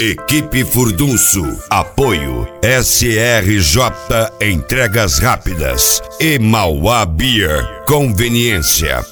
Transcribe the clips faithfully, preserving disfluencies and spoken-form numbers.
Equipe Furdunço. Apoio S R J Entregas Rápidas e Mauá Beer Conveniência.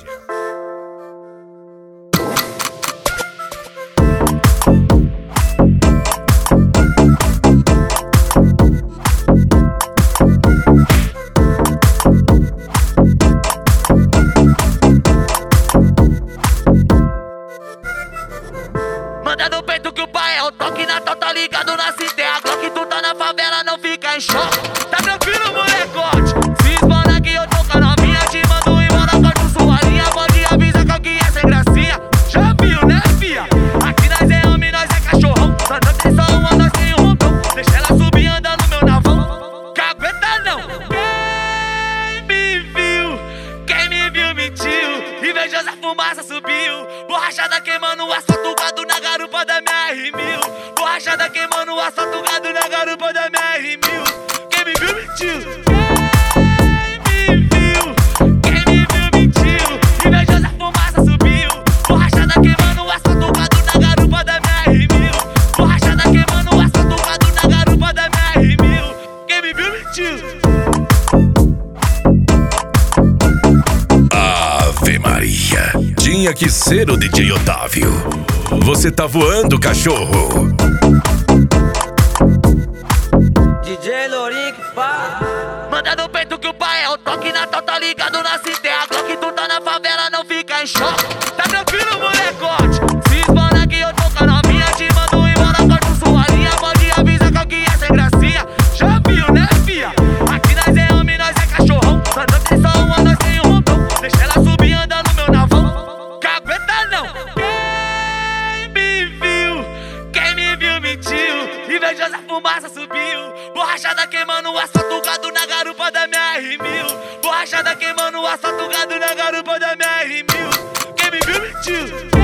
Manda no peito que o pai é o toque na tal, tá ligado na cisterna. Glock, tu tá na favela, não fica em choque. Tá tranquilo, molecote? Se esbana que eu tô com a novinha, te mando embora, corto sua linha. Pode avisar qual que é sem gracinha. Já viu, né, fia? Aqui nós é homem, nós é cachorrão. Só não tem só uma, nós tem um montão. Deixa ela subir andando meu navão. Cagueta não. Quem me viu, quem me viu mentiu. Invejosa fumaça subiu. Borrachada queimando o asfalto, gado na garupa da minha R mil. Borrachada queimando o asfalto, gado na garupa da minha R mil. Quem me viu mentiu. Quem me viu, quem me viu mentiu. Invejosa fumaça subiu. Borrachada queimando o asfalto, gado na garupa da minha R mil. Borrachada queimando o asfalto, gado na garupa da minha R mil. Quem me viu mentiu. Ave Maria, tinha que ser o D J Otávio. Você tá voando, cachorro. D J Lourinho que fala. Manda no peito que o pai é o toque na tal, tá ligado na cisterna. Glock, tu tá na favela, não fica em choque. Tá tranquilo, molecote? Se esbana que eu tô com a novinha, te mando embora, corto sua linha. Pode avisar qual que é sem gracinha. Já viu, né, fia? Aqui nós é homem, nós é cachorrão. Só não tem só uma, nós tem um montão. Deixa ela subir andando meu navão. Cagueta não. Quem me viu, quem me viu mentiu. Invejosa fumaça subiu. Borrachada queimando o asfalto, gado na garupa da minha R mil. Borrachada queimando o asfalto, gado na garupa da minha R mil. Quem me viu mentiu.